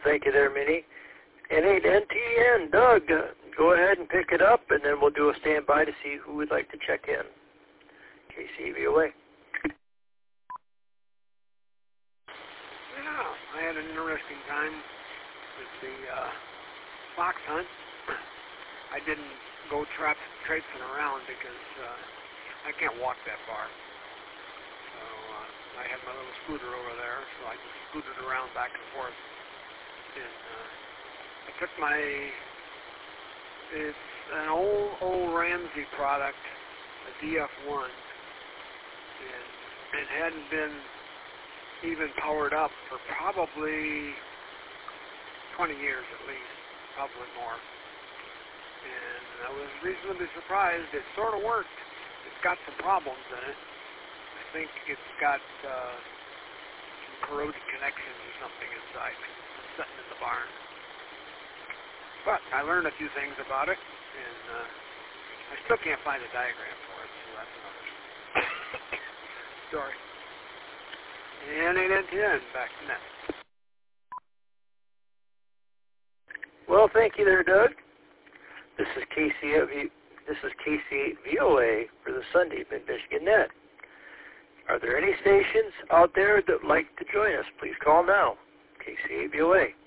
thank you there, Minnie. N8NTN, Doug, go ahead and pick it up, and then we'll do a standby to see who would like to check in. KCVOA. Yeah, I had an interesting time with the fox hunt. I didn't go traipsing around because I can't walk that far. So I had my little scooter over there, so I just scooted around back and forth. And I took it's an old Ramsey product, a DF1, and it hadn't been even powered up for probably 20 years at least, probably more. And I was reasonably surprised. It sort of worked. It's got some problems in it. I think it's got some corroded connections or something inside, sitting in the barn. But I learned a few things about it, and I still can't find a diagram for it, so that's another story. N8NTN, back to net. Well, thank you there, Doug. This is KCVOA for the Sunday Mid-Michigan Net. Are there any stations out there that would like to join us? Please call now. KCVOA.